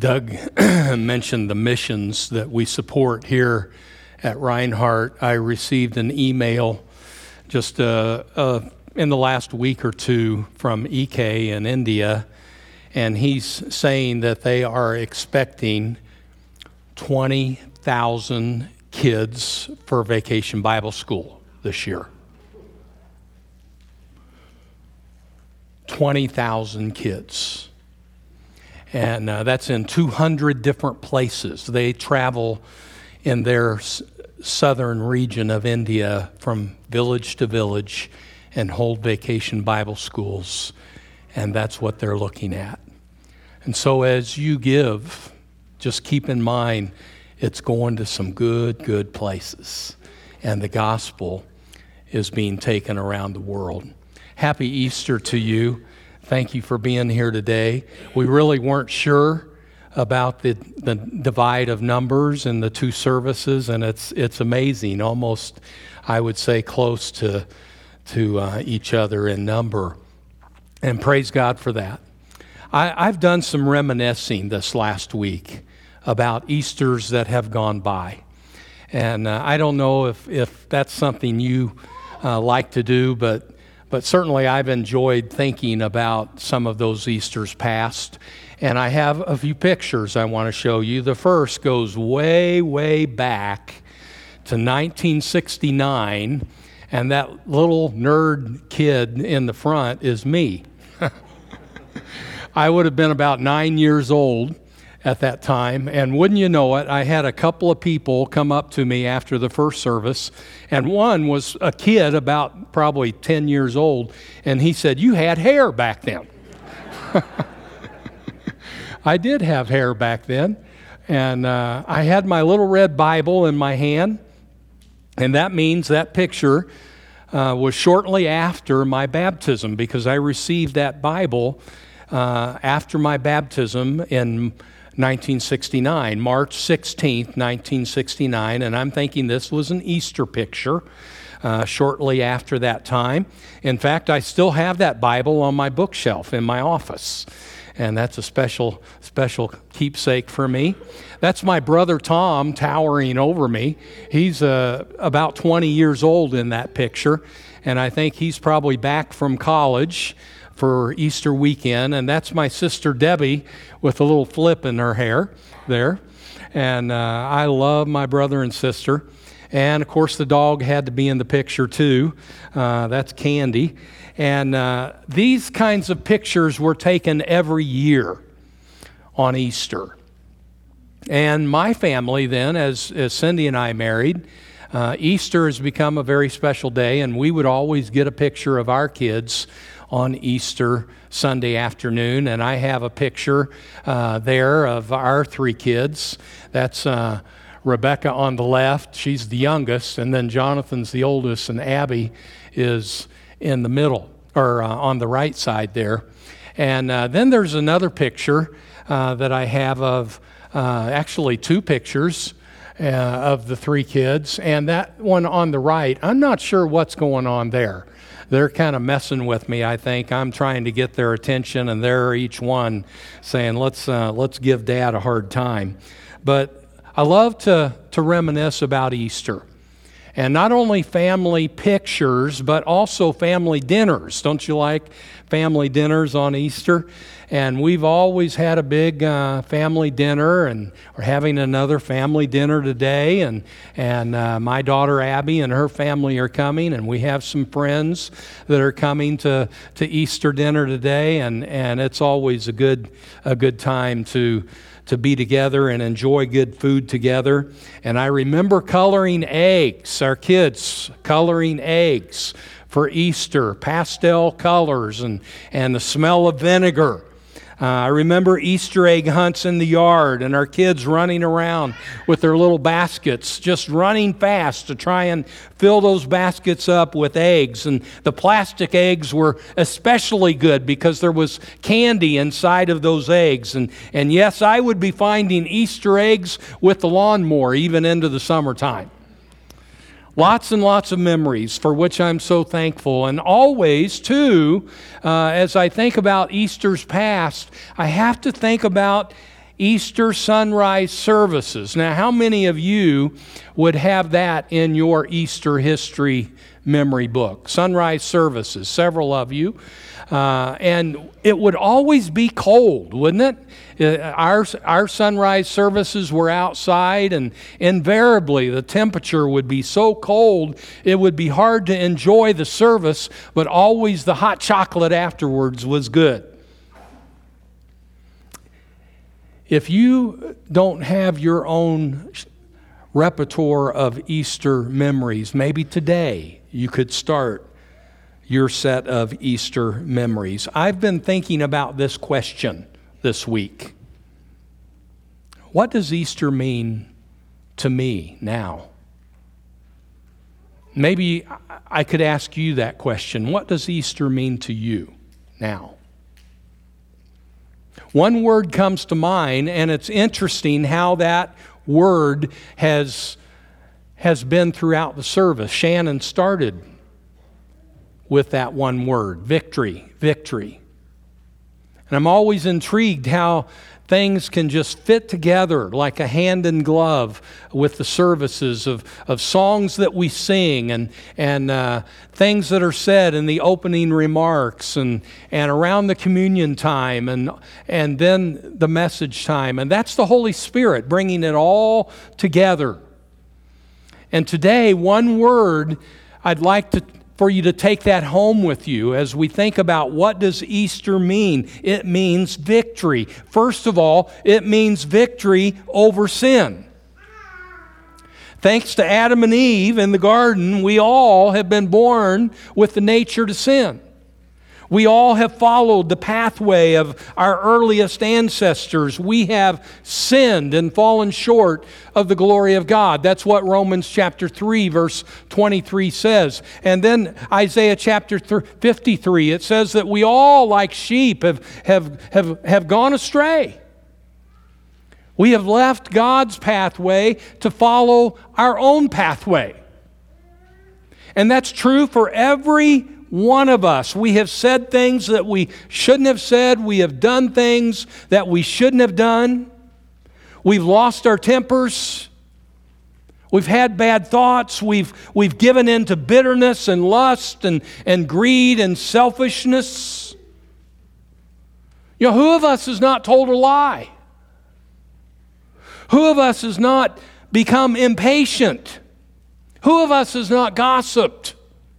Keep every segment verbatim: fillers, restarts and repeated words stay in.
Doug mentioned the missions that we support here at Reinhardt. I received an email just uh, uh, in the last week or two from E K in India, and he's saying that they are expecting twenty thousand kids for Vacation Bible School this year. twenty thousand kids. And uh, that's in two hundred different places. They travel in their s- southern region of India from village to village and hold vacation Bible schools. And that's what they're looking at. And so as you give, just keep in mind, it's going to some good, good places. And the gospel is being taken around the world. Happy Easter to you. Thank you for being here today. We really weren't sure about the, the divide of numbers in the two services, and it's it's amazing, almost, I would say, close to, to uh, each other in number. And praise God for that. I, I've done some reminiscing this last week about Easters that have gone by. And uh, I don't know if, if that's something you uh, like to do, but But certainly I've enjoyed thinking about some of those Easters past. And I have a few pictures I want to show you. The first goes way, way back to nineteen sixty-nine. And that little nerd kid in the front is me. I would have been about nine years old at that time, and wouldn't you know it, I had a couple of people come up to me after the first service, and one was a kid about probably ten years old, and he said, "You had hair back then." I did have hair back then, and uh, I had my little red Bible in my hand, and that means that picture uh, was shortly after my baptism, because I received that Bible uh, after my baptism in nineteen sixty-nine, March sixteenth, nineteen sixty-nine, and I'm thinking this was an Easter picture uh, shortly after that time. In fact, I still have that Bible on my bookshelf in my office, and that's a special, special keepsake for me. That's my brother Tom towering over me. He's uh, about twenty years old in that picture, and I think he's probably back from college for Easter weekend, and that's my sister Debbie with a little flip in her hair there. And uh, I love my brother and sister. And of course the dog had to be in the picture too. Uh, that's Candy. And uh, these kinds of pictures were taken every year on Easter. And my family then, as, as Cindy and I married, uh, Easter has become a very special day, and we would always get a picture of our kids on Easter Sunday afternoon, and I have a picture uh, there of our three kids. That's uh, Rebecca on the left. She's the youngest, and then Jonathan's the oldest, and Abby is in the middle, or uh, on the right side there. And uh, then there's another picture uh, that I have of, uh, actually two pictures uh, of the three kids, and that one on the right, I'm not sure what's going on there. They're kind of messing with me, I think. I'm trying to get their attention, and they're each one saying, let's uh, let's give Dad a hard time. But I love to, to reminisce about Easter. And not only family pictures, but also family dinners. Don't you like family dinners on Easter? And we've always had a big uh, family dinner, and we're having another family dinner today. And and uh, my daughter Abby and her family are coming, and we have some friends that are coming to, to Easter dinner today. And, and it's always a good a good time to to be together and enjoy good food together. And I remember coloring eggs, our kids coloring eggs for Easter, pastel colors, and, and the smell of vinegar. Uh, I remember Easter egg hunts in the yard, and our kids running around with their little baskets, just running fast to try and fill those baskets up with eggs. And the plastic eggs were especially good because there was candy inside of those eggs. And, and yes, I would be finding Easter eggs with the lawnmower even into the summertime. Lots and lots of memories for which I'm so thankful. And always, too, uh, as I think about Easter's past, I have to think about Easter sunrise services. Now, how many of you would have that in your Easter history memory book? Sunrise services, several of you. Uh, and it would always be cold, wouldn't it? Uh, our, our sunrise services were outside, and invariably the temperature would be so cold it would be hard to enjoy the service, but always the hot chocolate afterwards was good. If you don't have your own repertoire of Easter memories, maybe today you could start your set of Easter memories. I've been thinking about this question this week. What does Easter mean to me now? Maybe I could ask you that question. What does Easter mean to you now? One word comes to mind, and it's interesting how that word has, has been throughout the service. Shannon started with that one word, victory, victory. And I'm always intrigued how things can just fit together like a hand in glove with the services of, of songs that we sing and, and uh, things that are said in the opening remarks and, and around the communion time and, and then the message time. And that's the Holy Spirit bringing it all together. And today, one word I'd like to for you to take that home with you as we think about what does Easter mean. It means victory. First of all, it means victory over sin. Thanks to Adam and Eve in the garden, we all have been born with the nature to sin. We all have followed the pathway of our earliest ancestors. We have sinned and fallen short of the glory of God. That's what Romans chapter three, verse twenty-three says. And then Isaiah chapter fifty-three, it says that we all, like sheep, have, have, have, have gone astray. We have left God's pathway to follow our own pathway. And that's true for every one of us. We have said things that we shouldn't have said. We have done things that we shouldn't have done. We've lost our tempers. We've had bad thoughts. We've, we've given in to bitterness and lust and, and greed and selfishness. You know, who of us has not told a lie? Who of us has not become impatient? Who of us has not gossiped?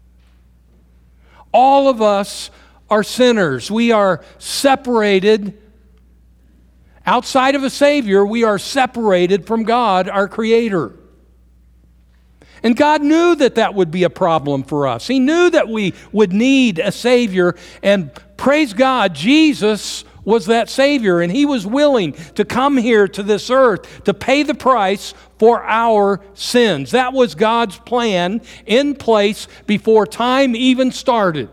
All of us are sinners. We are separated. Outside of a Savior, we are separated from God, our Creator. And God knew that that would be a problem for us. He knew that we would need a Savior. And praise God, Jesus was that Savior. And He was willing to come here to this earth to pay the price for our sins. That was God's plan in place before time even started.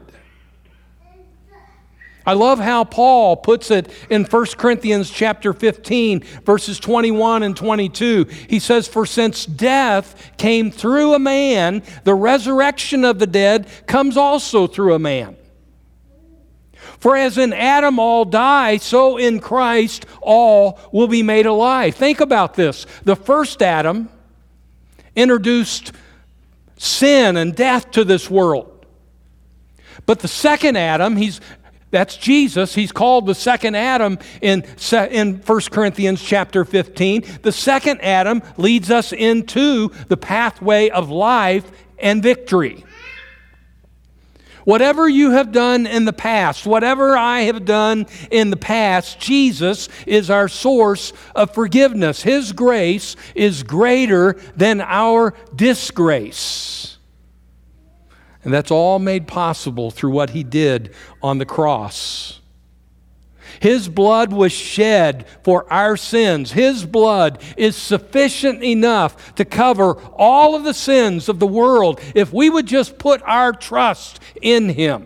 I love how Paul puts it in First Corinthians chapter fifteen, verses twenty-one and twenty-two. He says, "For since death came through a man, the resurrection of the dead comes also through a man. For as in Adam all die, so in Christ all will be made alive." Think about this. The first Adam introduced sin and death to this world. But the second Adam, he's that's Jesus. He's called the second Adam in, in First Corinthians chapter fifteen. The second Adam leads us into the pathway of life and victory. Whatever you have done in the past, whatever I have done in the past, Jesus is our source of forgiveness. His grace is greater than our disgrace. And that's all made possible through what He did on the cross. His blood was shed for our sins. His blood is sufficient enough to cover all of the sins of the world if we would just put our trust in Him.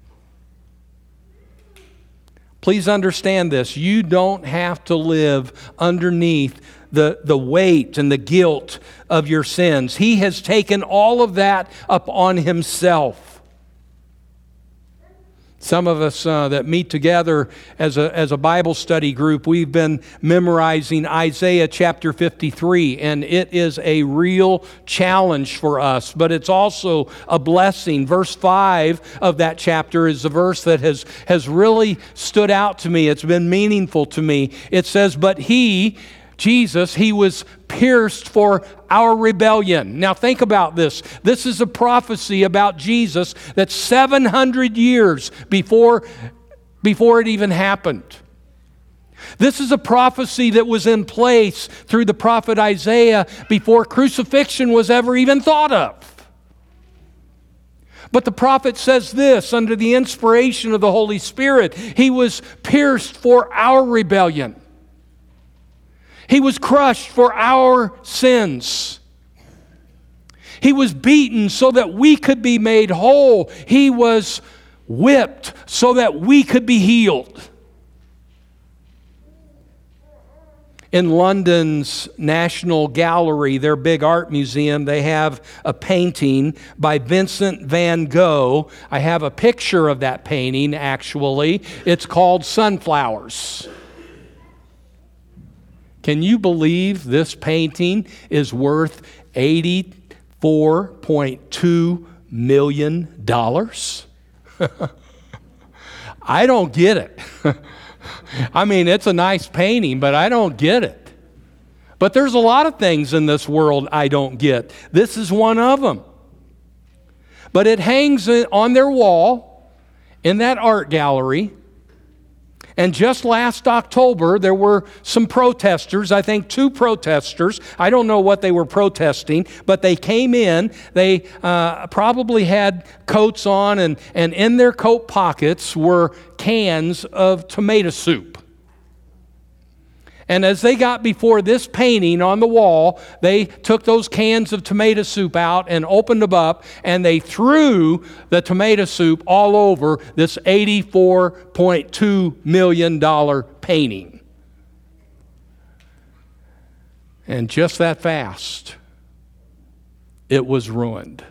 Please understand this. You don't have to live underneath the, the weight and the guilt of your sins. He has taken all of that upon Himself. Some of us uh, that meet together as a, as a Bible study group, we've been memorizing Isaiah chapter fifty-three, and it is a real challenge for us, but it's also a blessing. Verse five of that chapter is the verse that has, has really stood out to me. It's been meaningful to me. It says, "But he," Jesus, "he was pierced for our rebellion." Now think about this. This is a prophecy about Jesus that's seven hundred years before, before it even happened. This is a prophecy that was in place through the prophet Isaiah before crucifixion was ever even thought of. But the prophet says this under the inspiration of the Holy Spirit: he was pierced for our rebellion. He was crushed for our sins. He was beaten so that we could be made whole. He was whipped so that we could be healed. In London's National Gallery, their big art museum, they have a painting by Vincent van Gogh. I have a picture of that painting, actually. It's called Sunflowers. Can you believe this painting is worth eighty-four point two million dollars? I don't get it. I mean, it's a nice painting, but I don't get it. But there's a lot of things in this world I don't get. This is one of them. But it hangs on their wall in that art gallery. And just last October, there were some protesters, I think two protesters. I don't know what they were protesting, but they came in. They uh, probably had coats on, and, and in their coat pockets were cans of tomato soup. And as they got before this painting on the wall, they took those cans of tomato soup out and opened them up, and they threw the tomato soup all over this eighty-four point two million dollars painting. And just that fast, it was ruined.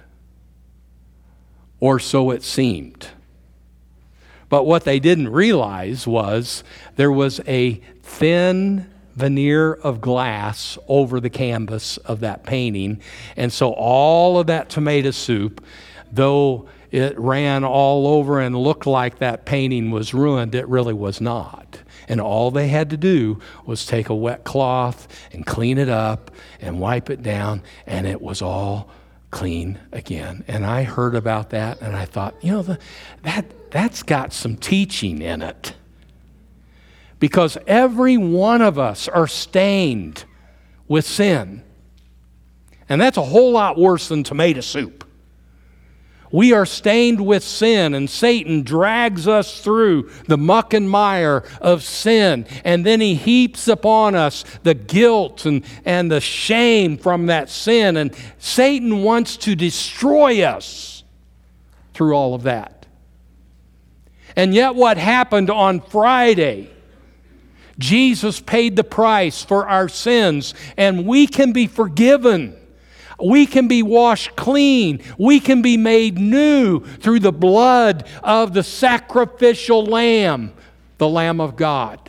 Or so it seemed. But what they didn't realize was there was a thin veneer of glass over the canvas of that painting. And so all of that tomato soup, though it ran all over and looked like that painting was ruined, it really was not. And all they had to do was take a wet cloth and clean it up and wipe it down, and it was all clean again. And I heard about that, and I thought, you know, the, that that's got some teaching in it. Because every one of us are stained with sin. And that's a whole lot worse than tomato soup. We are stained with sin, and Satan drags us through the muck and mire of sin. And then he heaps upon us the guilt and, and the shame from that sin. And Satan wants to destroy us through all of that. And yet what happened on Friday? Jesus paid the price for our sins, and we can be forgiven. We can be washed clean. We can be made new through the blood of the sacrificial lamb, the Lamb of God.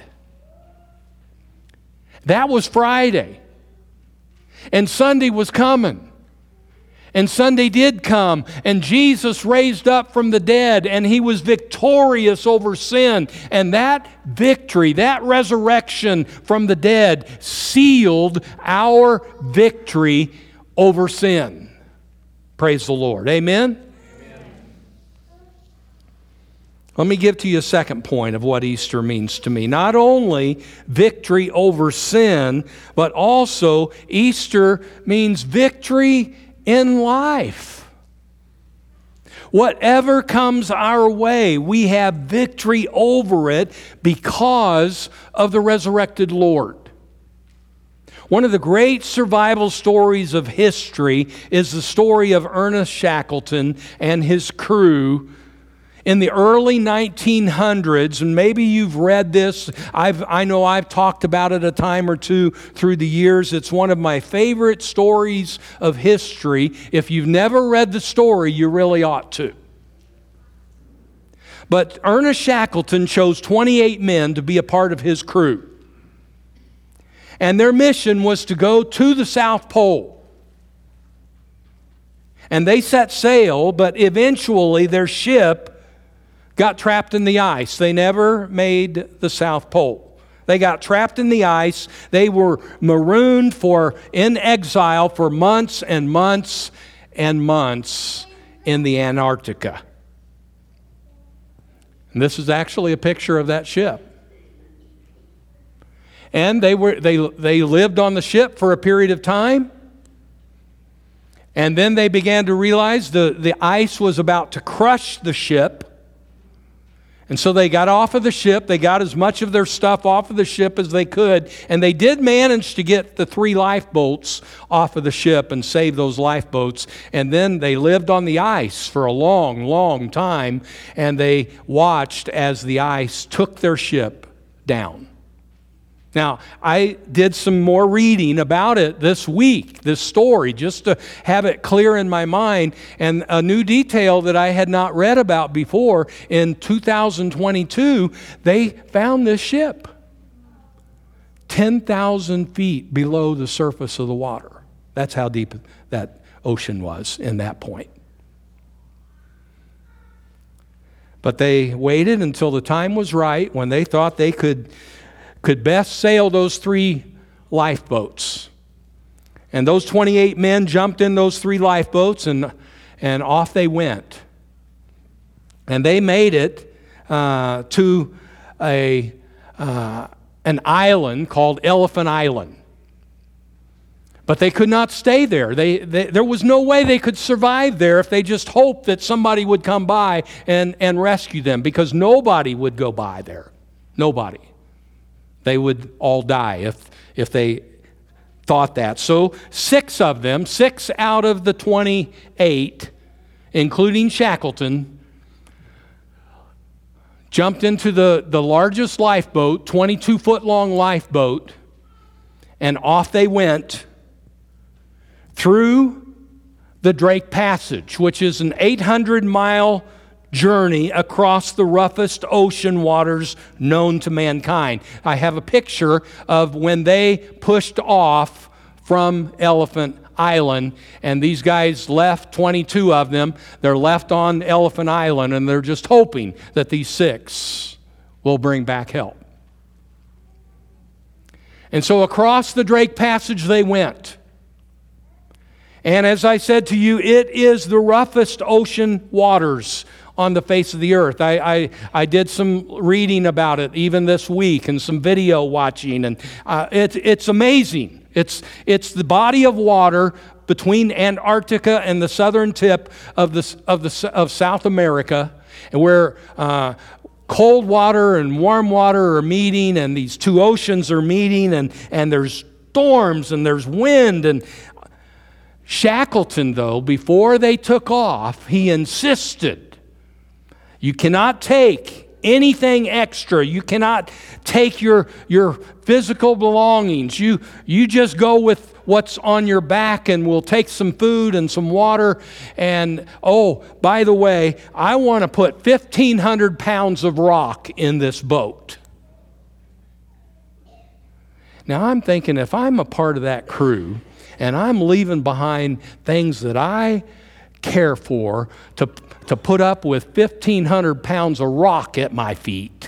That was Friday. And Sunday was coming. And Sunday did come, and Jesus raised up from the dead, and he was victorious over sin. And that victory, that resurrection from the dead, sealed our victory over sin. Praise the Lord. Amen? Amen. Let me give to you a second point of what Easter means to me. Not only victory over sin, but also Easter means victory in life. Whatever comes our way, we have victory over it because of the resurrected Lord. One of the great survival stories of history is the story of Ernest Shackleton and his crew in the early nineteen hundreds, and maybe you've read this. I've, I know I've talked about it a time or two through the years. It's one of my favorite stories of history. If you've never read the story, you really ought to. But Ernest Shackleton chose twenty-eight men to be a part of his crew. And their mission was to go to the South Pole. And they set sail, but eventually their ship got trapped in the ice. They never made the South Pole. They got trapped in the ice. They were marooned for in exile for months and months and months in the Antarctica. And this is actually a picture of that ship. And they were they they lived on the ship for a period of time. And then they began to realize the, the ice was about to crush the ship. And so they got off of the ship. They got as much of their stuff off of the ship as they could. And they did manage to get the three lifeboats off of the ship and save those lifeboats. And then they lived on the ice for a long, long time. And they watched as the ice took their ship down. Now, I did some more reading about it this week, this story, just to have it clear in my mind. And a new detail that I had not read about before, in two thousand twenty-two, they found this ship ten thousand feet below the surface of the water. That's how deep that ocean was in that point. But they waited until the time was right when they thought they could could best sail those three lifeboats. And those twenty-eight men jumped in those three lifeboats, and, and off they went. And they made it uh, to a uh, an island called Elephant Island. But they could not stay there. They, they, there was no way they could survive there if they just hoped that somebody would come by and, and rescue them, because nobody would go by there. Nobody. They would all die if, if they thought that. So six of them, six out of the twenty-eight, including Shackleton, jumped into the, the largest lifeboat, twenty-two foot long lifeboat, and off they went through the Drake Passage, which is an eight hundred mile journey across the roughest ocean waters known to mankind. I have a picture of when they pushed off from Elephant Island, and these guys left, twenty-two of them, they're left on Elephant Island, and they're just hoping that these six will bring back help. And so across the Drake Passage they went. And as I said to you, it is the roughest ocean waters on the face of the earth. I, I, I did some reading about it even this week, and some video watching, and uh, it, it's amazing. It's, it's the body of water between Antarctica and the southern tip of, the, of, the, of South America, and where uh, cold water and warm water are meeting, and these two oceans are meeting, and, and there's storms and there's wind. And Shackleton, though, before they took off, he insisted, you cannot take anything extra. You cannot take your, your physical belongings. You, you just go with what's on your back, and we'll take some food and some water. And, oh, by the way, I want to put fifteen hundred pounds of rock in this boat. Now, I'm thinking, if I'm a part of that crew, and I'm leaving behind things that I care for to, to put up with fifteen hundred pounds of rock at my feet.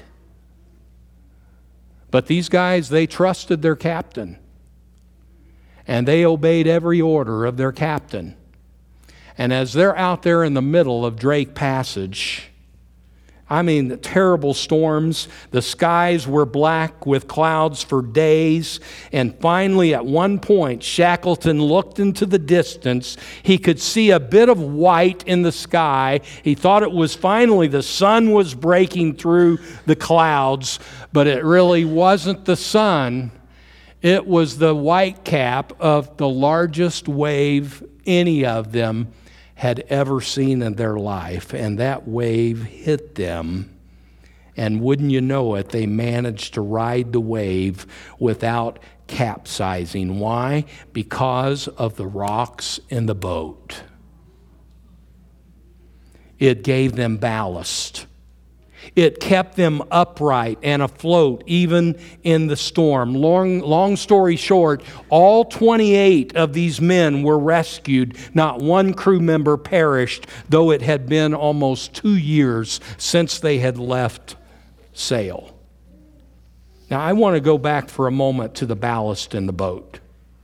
But these guys, they trusted their captain. And they obeyed every order of their captain. And as they're out there in the middle of Drake Passage, I mean, the terrible storms. The skies were black with clouds for days. And finally, at one point, Shackleton looked into the distance. He could see a bit of white in the sky. He thought it was finally the sun was breaking through the clouds, but it really wasn't the sun. It was the white cap of the largest wave any of them had ever seen in their life. And that wave hit them, and wouldn't you know it, they managed to ride the wave without capsizing. Why? Because of the rocks in the boat. It gave them ballast. It kept them upright and afloat, even in the storm. Long, long story short, all twenty-eight of these men were rescued. Not one crew member perished, though it had been almost two years since they had left sail. Now, I want to go back for a moment to the ballast in the boat.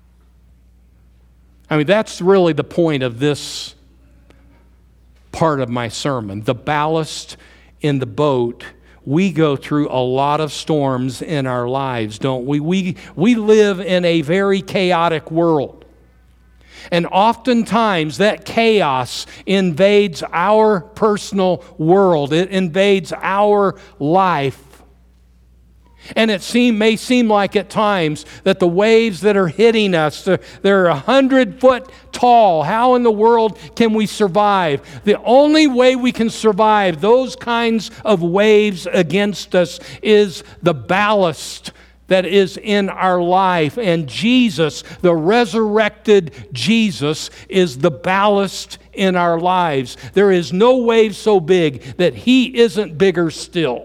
I mean, that's really the point of this part of my sermon. The ballast in the boat. We go through a lot of storms in our lives, don't we? We, we live in a very chaotic world. And oftentimes that chaos invades our personal world. It invades our life. And it seem, may seem like at times that the waves that are hitting us, they're, they're a hundred foot tall. How in the world can we survive? The only way we can survive those kinds of waves against us is the ballast that is in our life. And Jesus, the resurrected Jesus, is the ballast in our lives. There is no wave so big that He isn't bigger still.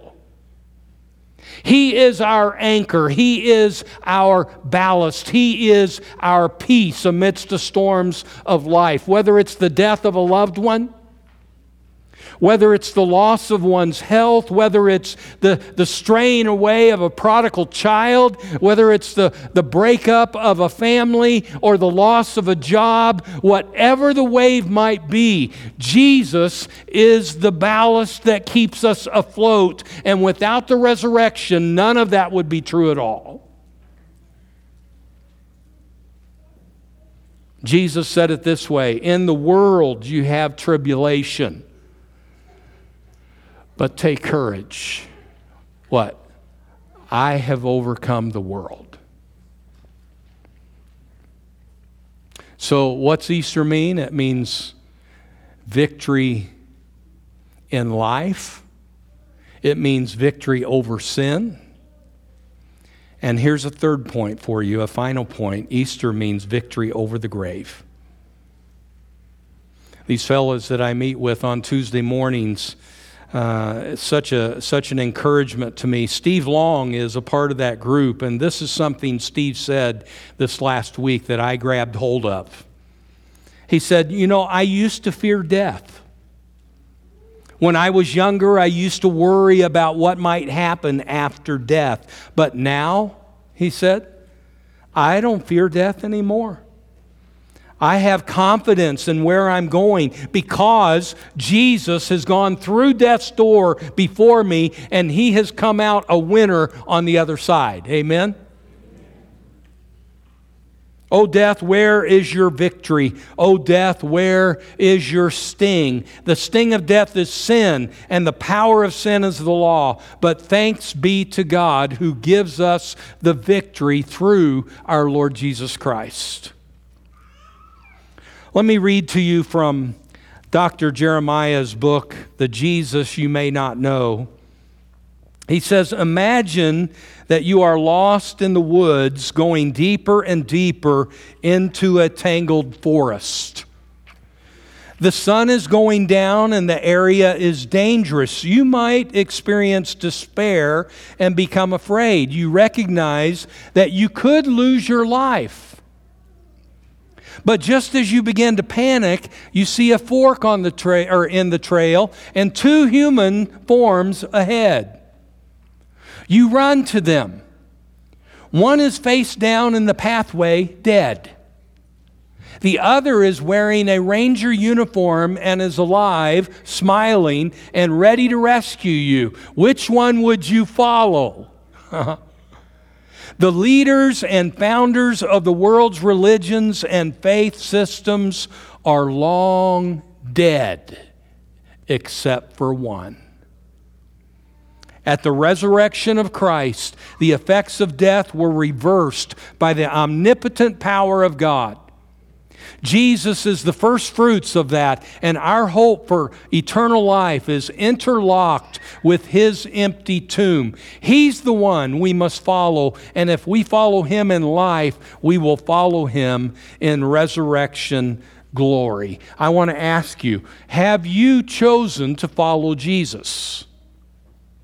He is our anchor. He is our ballast. He is our peace amidst the storms of life. Whether it's the death of a loved one, whether it's the loss of one's health, whether it's the, the straying away of a prodigal child, whether it's the, the breakup of a family or the loss of a job, whatever the wave might be, Jesus is the ballast that keeps us afloat. And without the resurrection, none of that would be true at all. Jesus said it this way, "In the world you have tribulation. But take courage." What? I have overcome the world. So what's Easter mean? It means victory in life. It means victory over sin. And here's a third point for you, a final point. Easter means victory over the grave. These fellows that I meet with on Tuesday mornings, Uh, it's such a such an encouragement to me. Steve Long is a part of that group, and this is something Steve said this last week that I grabbed hold of. He said, you know, I used to fear death. When I was younger, I used to worry about what might happen after death. But now, he said, I don't fear death anymore. I have confidence in where I'm going because Jesus has gone through death's door before me and He has come out a winner on the other side. Amen? O death, where is your victory? O death, where is your sting? The sting of death is sin, and the power of sin is the law. But thanks be to God who gives us the victory through our Lord Jesus Christ. Let me read to you from Doctor Jeremiah's book, The Jesus You May Not Know. He says, imagine that you are lost in the woods, going deeper and deeper into a tangled forest. The sun is going down and the area is dangerous. You might experience despair and become afraid. You recognize that you could lose your life. But just as you begin to panic, you see a fork on the tra- or in the trail and two human forms ahead. You run to them. One is face down in the pathway, dead. The other is wearing a ranger uniform and is alive, smiling, and ready to rescue you. Which one would you follow? The leaders and founders of the world's religions and faith systems are long dead, except for one. At the resurrection of Christ, the effects of death were reversed by the omnipotent power of God. Jesus is the first fruits of that, and our hope for eternal life is interlocked with His empty tomb. He's the one we must follow, and if we follow Him in life, we will follow Him in resurrection glory. I want to ask you, have you chosen to follow Jesus?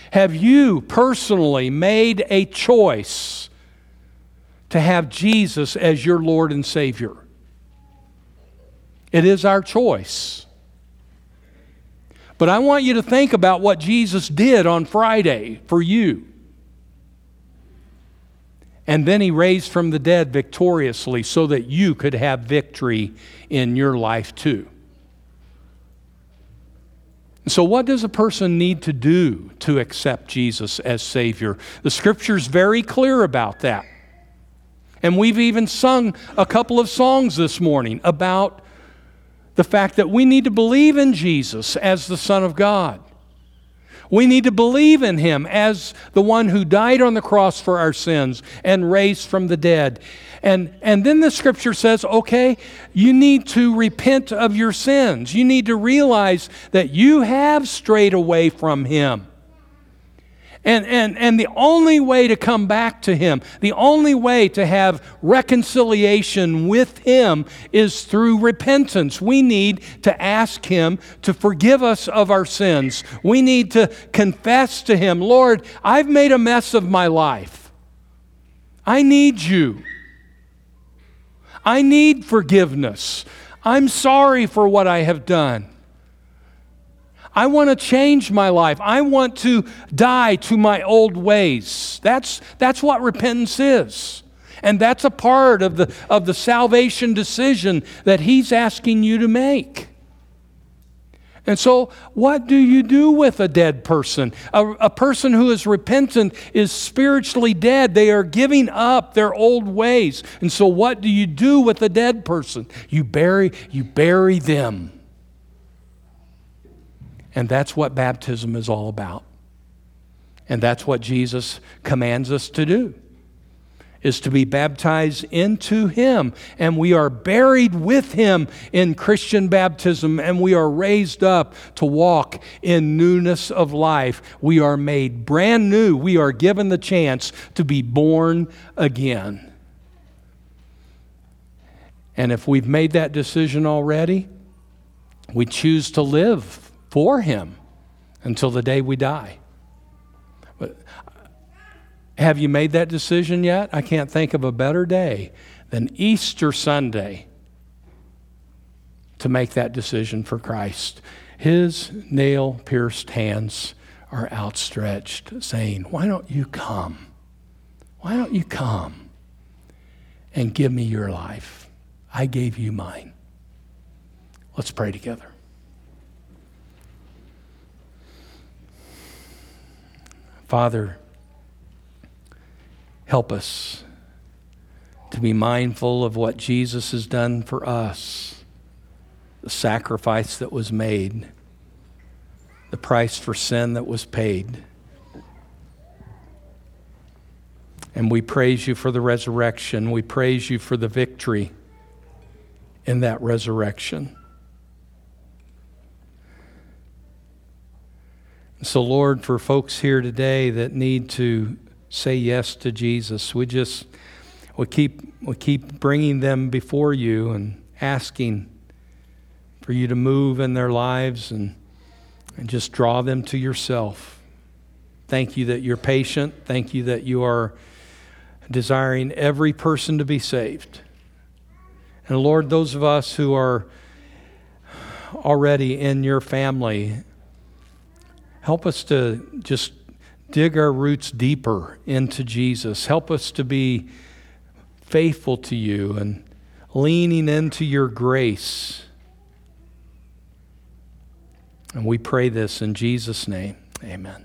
Have you personally made a choice to have Jesus as your Lord and Savior? It is our choice. But I want you to think about what Jesus did on Friday for you. And then He raised from the dead victoriously so that you could have victory in your life too. So what does a person need to do to accept Jesus as Savior? The Scripture's very clear about that. And we've even sung a couple of songs this morning about the fact that we need to believe in Jesus as the Son of God. We need to believe in Him as the one who died on the cross for our sins and raised from the dead. And, and then the Scripture says, okay, you need to repent of your sins. You need to realize that you have strayed away from Him. And, and, and the only way to come back to Him, the only way to have reconciliation with Him is through repentance. We need to ask Him to forgive us of our sins. We need to confess to Him, Lord, I've made a mess of my life. I need You. I need forgiveness. I'm sorry for what I have done. I want to change my life. I want to die to my old ways. That's, that's what repentance is. And that's a part of the, of the salvation decision that He's asking you to make. And so what do you do with a dead person? A, a person who is repentant is spiritually dead. They are giving up their old ways. And so what do you do with a dead person? You bury, you bury them. And that's what baptism is all about. And that's what Jesus commands us to do, is to be baptized into Him. And we are buried with Him in Christian baptism, and we are raised up to walk in newness of life. We are made brand new. We are given the chance to be born again. And if we've made that decision already, we choose to live for Him until the day we die. But have you made that decision yet? I can't think of a better day than Easter Sunday to make that decision for Christ. His nail-pierced hands are outstretched, saying, why don't you come? Why don't you come and give me your life? I gave you mine. Let's pray together. Father, help us to be mindful of what Jesus has done for us, the sacrifice that was made, the price for sin that was paid. And we praise You for the resurrection. We praise You for the victory in that resurrection. So, Lord, for folks here today that need to say yes to Jesus, we just we keep we keep bringing them before You and asking for You to move in their lives and and just draw them to Yourself. Thank You that You're patient. Thank You that You are desiring every person to be saved. And Lord, those of us who are already in Your family, help us to just dig our roots deeper into Jesus. Help us to be faithful to You and leaning into Your grace. And we pray this in Jesus' name. Amen.